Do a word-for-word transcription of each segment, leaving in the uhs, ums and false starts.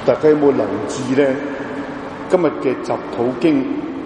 大家有冇留意咧？今日嘅集禱經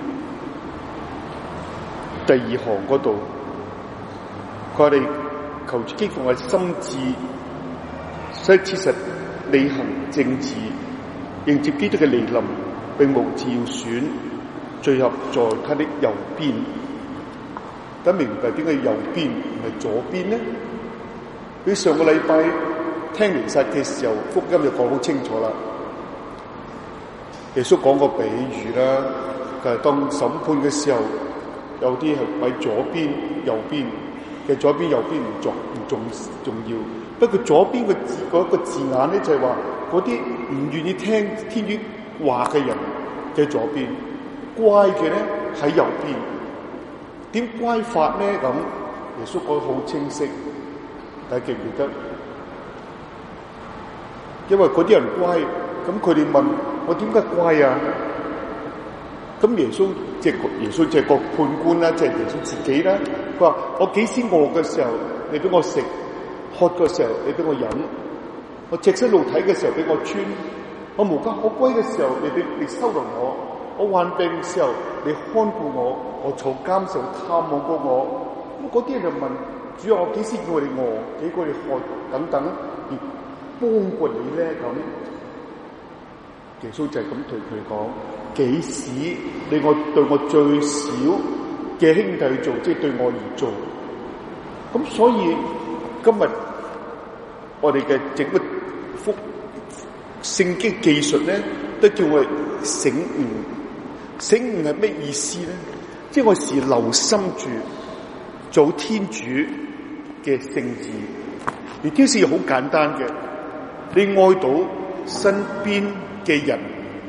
第二行嗰度，佢哋求主激動我心志，所以切實履行正義，迎接基督嘅嚟臨，並無召選，聚合在他的右邊。咁明白點解右邊唔係左邊呢？佢上個禮拜聽彌撒嘅時候，福音就講好清楚啦。耶穌講個比喻啦，就係當審判嘅時候，有啲係喺左邊、右邊嘅，左邊、右邊唔重唔重重要。不過左邊個字嗰個字眼咧，就係話嗰啲唔願意聽天主話嘅人嘅左邊，乖嘅咧喺右邊。點乖法咧？咁耶穌講得好清晰，大家記唔記得？因為嗰啲人乖，咁佢哋問我點解乖啊？咁耶穌即係耶穌即係個判官啦，即係耶穌自己啦。佢話：我幾時餓嘅時候，你俾我食；渴嘅時候，你俾我飲；我赤身露體嘅時候，俾我穿；我無家可歸嘅時候，你俾你收留我；我患病嘅時候，你看顧我；我坐監嘅時候探望過我。咁嗰啲人就問主啊：我幾時叫我哋餓，幾個月渴等等，而幫過你咧？咁耶穌就係咁對佢講：幾時你我對我最小嘅兄弟做，即係對我而做。咁所以今日我哋嘅整個福聖經技術咧，都叫我哋醒悟。醒悟係咩意思咧？即係我時留心住做天主嘅聖旨。而天使好簡單嘅，你愛到身邊嘅人，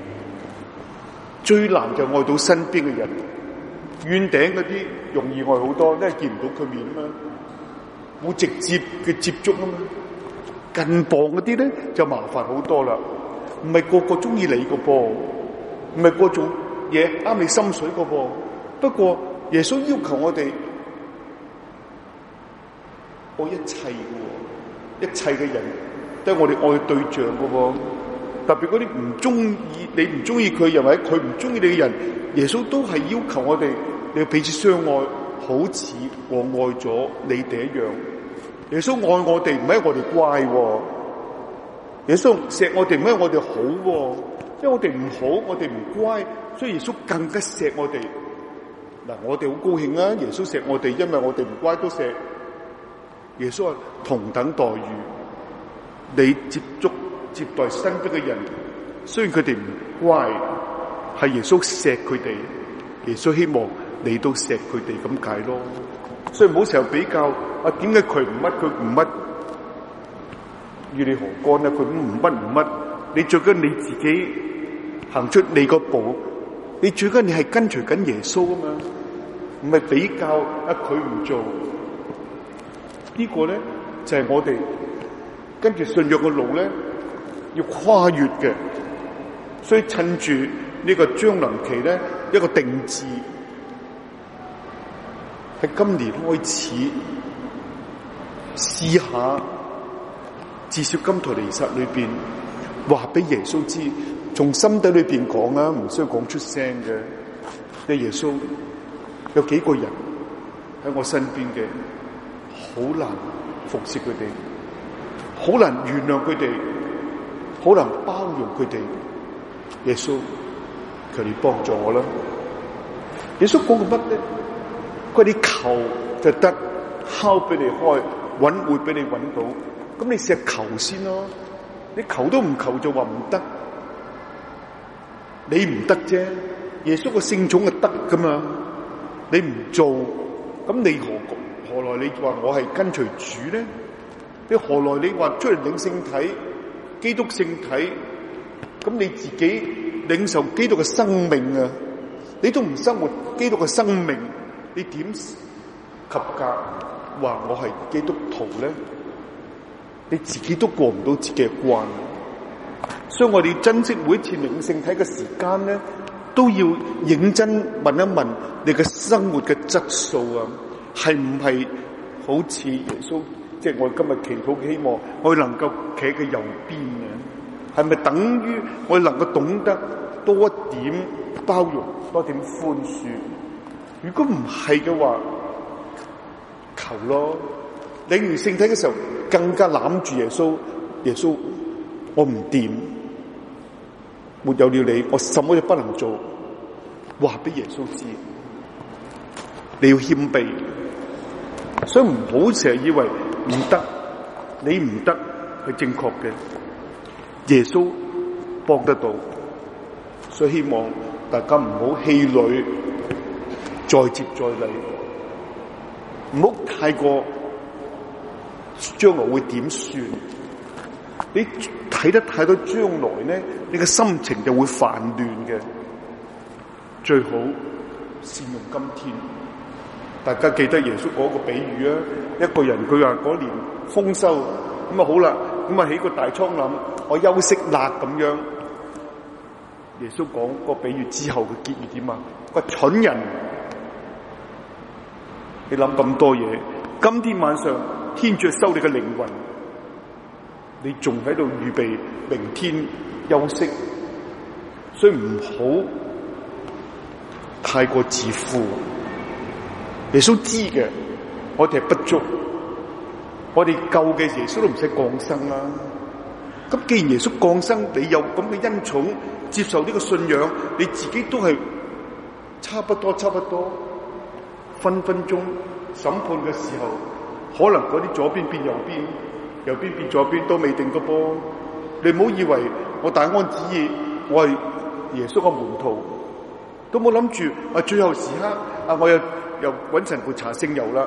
最難就愛到身邊嘅人。遠頂嗰啲容易愛好多，因為見唔到佢面啊嘛，冇直接嘅接觸啊嘛。近傍嗰啲咧就麻煩好多啦，唔係個個中意你個噃，唔係個種嘢啱你心水個噃。不過耶穌要求我哋愛一切嘅，一切嘅人都係我哋愛對象嘅喎。特別嗰啲唔中意你唔中意佢，又或者佢唔中意你嘅人，耶穌都係要求我哋你要彼此相愛，好似我愛咗你哋一樣。耶穌愛我哋唔係我哋乖，耶穌錫我哋唔係我哋好，因為我哋唔好，我哋唔乖，所以耶穌更加錫我哋。嗱，我哋好高興啊！耶穌錫我哋，因為我哋唔乖都錫。耶穌話同等待遇，你接觸接待身邊嘅人，雖然佢哋唔乖，係耶穌錫佢哋，耶穌希望你都錫佢哋咁解咯。所以唔好成日比較啊，點解佢唔乜佢唔乜，與你何干咧？佢唔乜唔乜，你最緊你自己行出你個步，你最緊你係跟隨緊耶穌啊嘛，唔係比較啊佢唔做。這個、呢個咧就係、是、我哋跟住信約嘅路咧要跨越嘅，所以趁住呢個將臨期咧一個定志，喺今年開始試下，至少今台彌撒裏邊話俾耶穌知，從心底裏邊講啊，唔需要講出聲嘅。即係耶穌有幾個人喺我身邊嘅，好難服侍佢哋，好難原諒佢哋，好難包容佢哋。耶穌，求你幫助我啦！耶穌講個乜咧？佢你求就得，敲俾你開，揾會俾你揾到。咁你試下求先咯，你求都唔求就話唔得，你唔得啫。耶穌個聖寵係得噶嘛，你唔做，咁你何何來你話我係跟隨主咧？你何來你話出嚟領聖體、基督聖體？咁你自己領受基督嘅生命啊，你都唔生活基督嘅生命，你點及格話我係基督徒咧？你自己都過唔到自己嘅關，所以我哋珍惜每一次領聖體嘅時間咧，都要認真問一問你嘅生活嘅質素啊，係唔係好似耶穌？即係我今日祈禱嘅希望，我能夠企喺佢右邊啊！ 係咪等於我哋能夠懂得多一點包容，多一點寬恕？如果唔係嘅話，求咯。領完聖體嘅時候，更加攬住耶穌。耶穌，我唔掂，沒有了你，我什麼都不能做。話俾耶穌知，你要謙卑，所以唔好成日以為唔得，你唔得係正確嘅。耶穌幫得到，所以希望大家唔好氣餒，再接再厲，唔好太過將來會點算。你睇得太多將來咧，你嘅心情就會煩亂嘅。最好善用今天。大家記得耶穌嗰個比喻啊，一個人佢話嗰年豐收，咁啊好啦，咁啊起個大倉廩，我休息啦咁樣。耶穌講個比喻之後嘅結語點啊？個蠢人，你諗咁多嘢，今天晚上天主收你嘅靈魂，你仲喺度預備明天休息，所以唔好太過自負。耶穌知嘅，我哋係不足，我哋救嘅耶穌都唔使降生啦。咁既然耶穌降生，你有咁嘅恩寵，接受呢個信仰，你自己都係差不多，差不多。分分鐘審判嘅時候，可能嗰啲左邊變右邊，右邊變左邊都未定個噃。你唔好以為我大安旨意，我係耶穌嘅門徒，都冇諗住啊最後時刻啊我又又揾神父查聖油啦。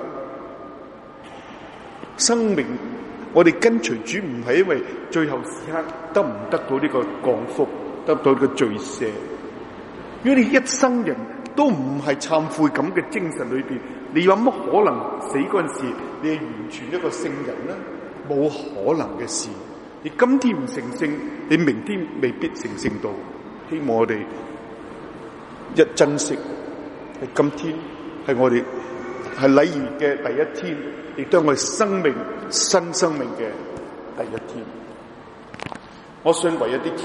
生命我哋跟隨主唔係因為最後時刻得唔得到呢個降福，得到呢個罪赦。如果你一生人都唔係懺悔咁嘅精神裏邊，你有乜可能死嗰陣時你係完全一個聖人呢？冇可能嘅事。你今天唔成聖，你明天未必成聖到。希望我哋一珍惜，係今天係我哋係禮儀嘅第一天，亦都係我哋生命新生命嘅第一天。我信唯一啲